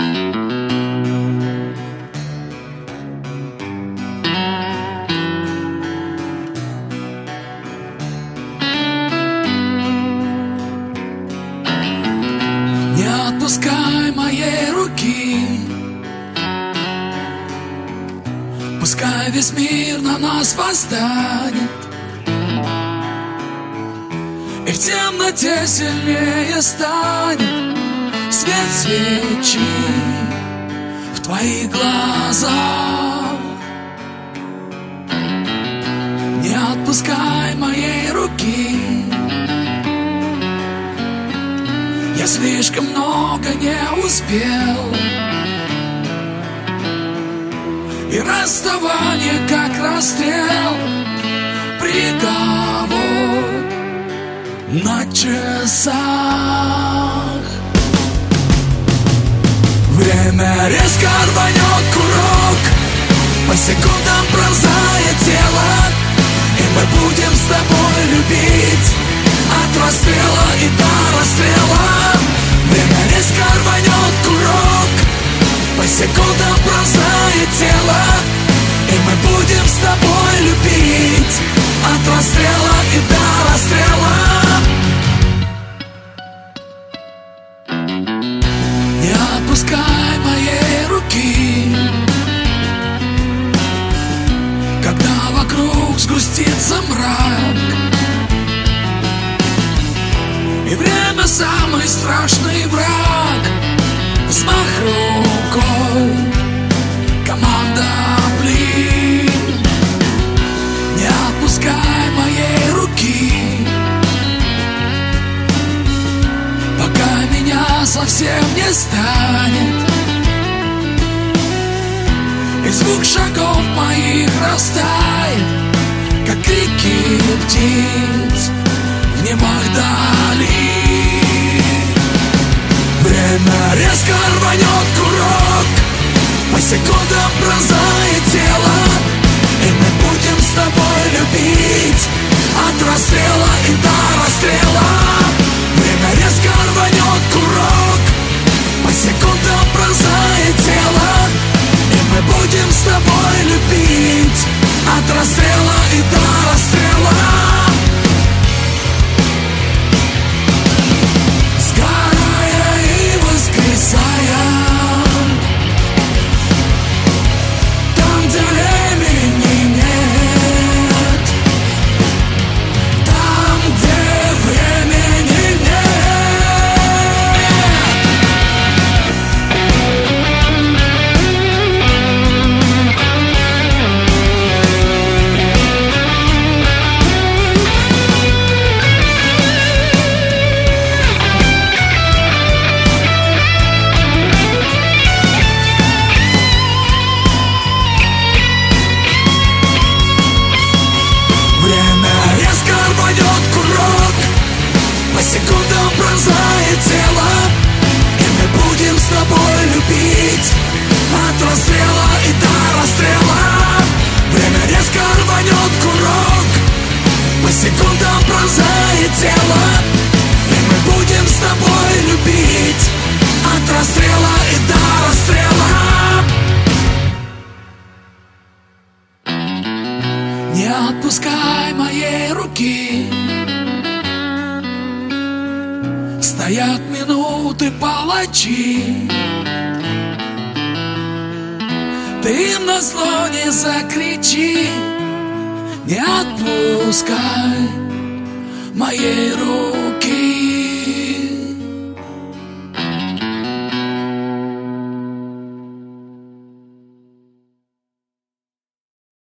Не отпускай моей руки, пускай весь мир на нас восстанет, и в темноте сильнее станет свет свечи в твоих глазах. Не отпускай моей руки, я слишком много не успел, и расставание как расстрел, приговор на часах. Время резко рванет курок, по секундам пронзая тело, и мы будем с тобой любить от расстрела и до расстрела. Время резко рванет курок, по секундам пронзая тело, и мы будем с тобой любить от расстрела и до расстрела. Не отпускай моей руки, когда вокруг сгустится мрак, и время самый страшный враг. Взмах рукой, команда блин. Не отпускай моей руки, пока меня совсем не станет, и звук шагов моих растает, как крики птиц в небах дали. Время резко рванет курок, по секундам пронзает тело, и мы будем с тобой любить от расстрела и до расстрела. Время резко рванет курок, по секундам пронзает тело, и мы будем с тобой любить от расстрела и до расстрела. Там, где времени нет, там, где времени нет. По секундам пронзает тело, и мы будем с тобой любить от расстрела и до расстрела. Время резко рванет курок, по секундам пронзает тело, и мы будем с тобой любить от расстрела и до расстрела. Не отпускай моей руки, стоят минуты палачи, ты им назло не закричи. Не отпускай моей руки.